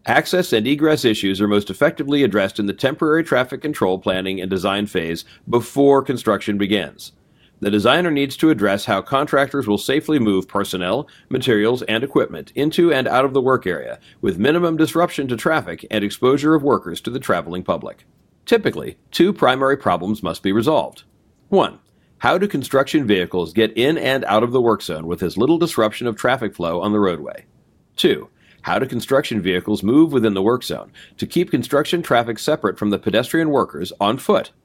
Access and egress issues are most effectively addressed in the temporary traffic control planning and design phase before construction begins. The designer needs to address how contractors will safely move personnel, materials, and equipment into and out of the work area with minimum disruption to traffic and exposure of workers to the traveling public. Typically, two primary problems must be resolved. 1. How do construction vehicles get in and out of the work zone with as little disruption of traffic flow on the roadway? 2. How do construction vehicles move within the work zone to keep construction traffic separate from the pedestrian workers on foot